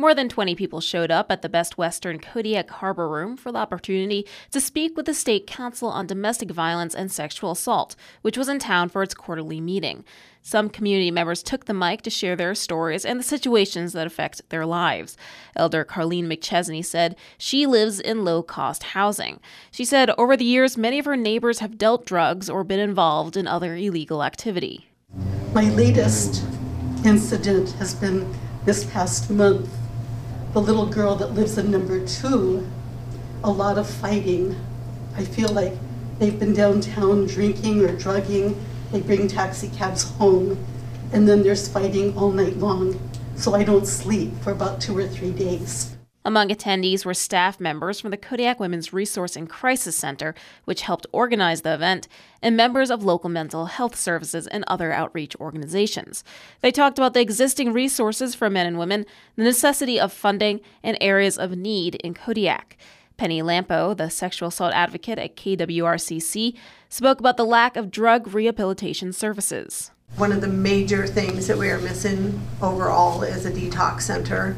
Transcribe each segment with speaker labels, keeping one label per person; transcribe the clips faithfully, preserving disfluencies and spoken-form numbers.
Speaker 1: More than twenty people showed up at the Best Western Kodiak Harbor Room for the opportunity to speak with the State Council on Domestic Violence and Sexual Assault, which was in town for its quarterly meeting. Some community members took the mic to share their stories and the situations that affect their lives. Elder Carlene McChesney said she lives in low-cost housing. She said over the years, many of her neighbors have dealt drugs or been involved in other illegal activity.
Speaker 2: My latest incident has been this past month. The little girl that lives in number two, a lot of fighting. I feel like they've been downtown drinking or drugging. They bring taxi cabs home, and then there's fighting all night long. So I don't sleep for about two or three days.
Speaker 1: Among attendees were staff members from the Kodiak Women's Resource and Crisis Center, which helped organize the event, and members of local mental health services and other outreach organizations. They talked about the existing resources for men and women, the necessity of funding, and areas of need in Kodiak. Penny Lampo, the sexual assault advocate at K W R C C, spoke about the lack of drug rehabilitation services.
Speaker 3: One of the major things that we are missing overall is a detox center.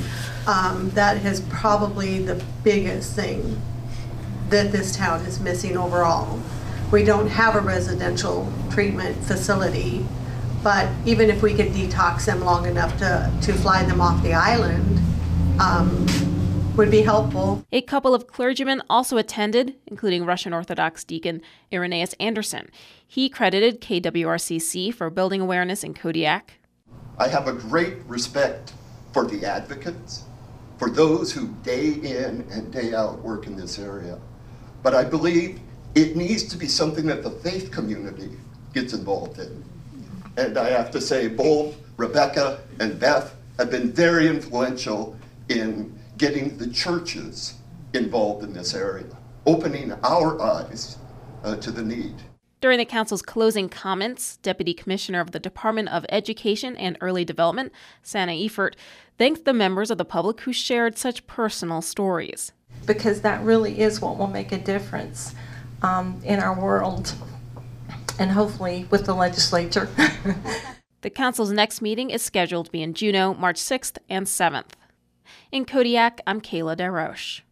Speaker 3: Um, that is probably the biggest thing that this town is missing overall. We don't have a residential treatment facility, but even if we could detox them long enough to, to fly them off the island, um, would be helpful.
Speaker 1: A couple of clergymen also attended, including Russian Orthodox deacon Irenaeus Anderson. He credited K W R C C for building awareness in Kodiak.
Speaker 4: I have a great respect for the advocates, for those who day in and day out work in this area. But I believe it needs to be something that the faith community gets involved in. And I have to say, both Rebecca and Beth have been very influential in getting the churches involved in this area, opening our eyes uh, to the need.
Speaker 1: During the council's closing comments, Deputy Commissioner of the Department of Education and Early Development, Sana Eifert, thanked the members of the public who shared such personal stories.
Speaker 5: Because that really is what will make a difference um, in our world, and hopefully with the legislature.
Speaker 1: The council's next meeting is scheduled to be in Juneau, March sixth and seventh. In Kodiak, I'm Kayla DeRoche.